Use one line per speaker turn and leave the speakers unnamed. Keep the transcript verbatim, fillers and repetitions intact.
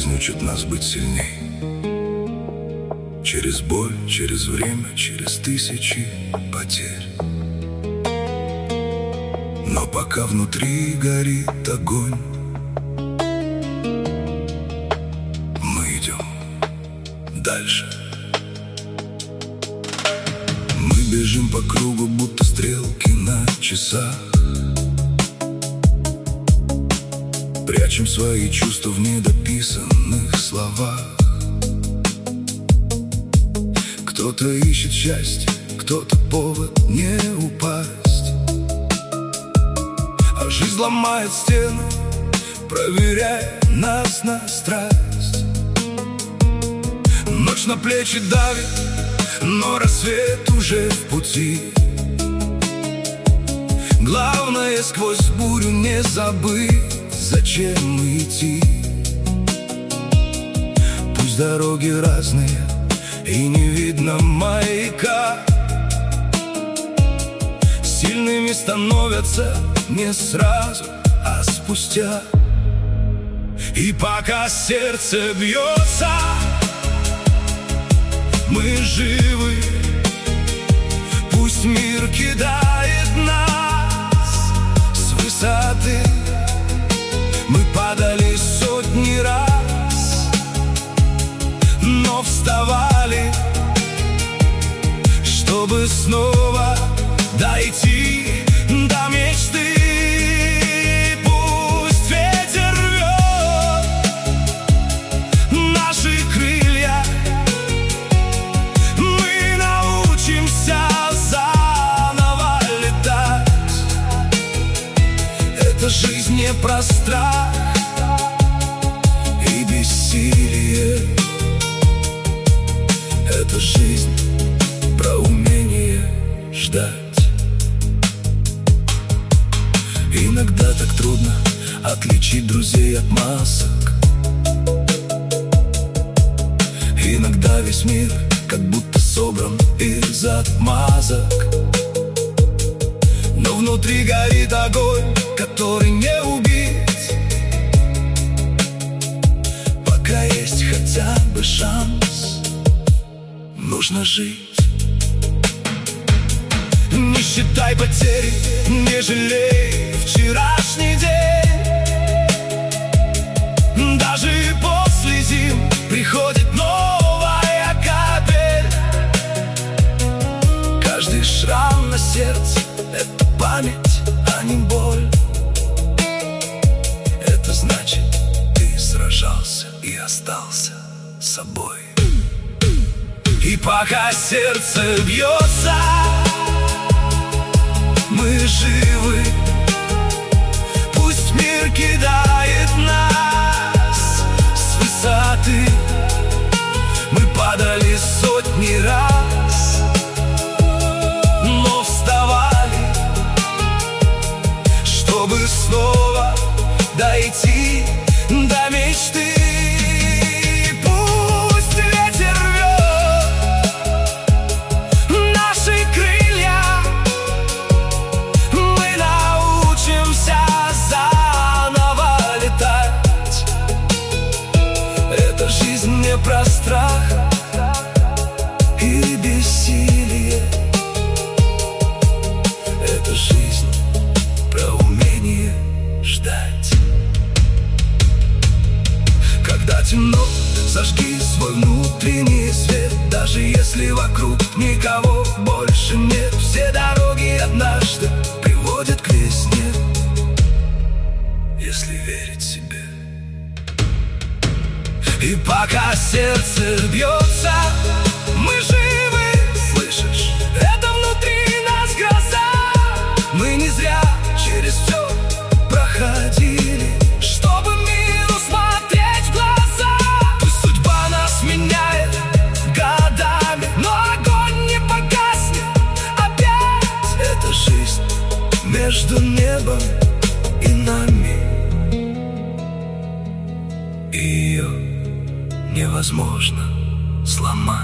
жизнь учит нас быть сильней. Через боль, через время, через тысячи потерь. Но пока внутри горит огонь, мы идем дальше. Мы бежим по кругу, будто стрелки на часах. Прячем свои чувства в недописанных словах. Кто-то ищет счастье, кто-то повод не упасть. А жизнь ломает стены, проверяя нас на страсть. Ночь на плечи давит, но рассвет уже в пути. Главное сквозь бурю не забыть, зачем идти. Пусть дороги разные и не видно маяка, сильными становятся не сразу, а спустя. И пока сердце бьется, мы живы. Пусть мир кидает нас с высоты. Мы падали сотни раз, но вставали, чтобы снова дойти до мечты. Пусть ветер рвет наши крылья, мы научимся заново летать. Эта жизнь не про страх и бессилие. Это жизнь про умение ждать. Иногда так трудно отличить друзей от масок. Иногда весь мир как будто собран из отмазок. Но внутри горит огонь, который не убить. Пока есть хотя бы шанс, нужно жить. Не считай потери, не жалей вчерашний день. Даже после зим приходит новая капель. Каждый шрам на сердце — это память, а не боль. Это значит, ты сражался и остался собой. И пока сердце бьется, мы живы. Пусть мир кидает нас с высоты. Мы падали сотни раз, но вставали, чтобы снова дойти до мечты. Не про страх или бессилие. Это жизнь про умение ждать. Когда темно, зажги свой внутренний свет. Даже если вокруг никого больше нет, все дороги однажды приводят к весне, если верить себе. И пока сердце бьется, мы живы, слышишь? Это внутри нас гроза. Мы не зря через все проходили, чтобы миру смотреть в глаза. Пусть судьба нас меняет годами, но огонь не погаснет опять. Это жизнь между небом и нами. Ее невозможно сломать.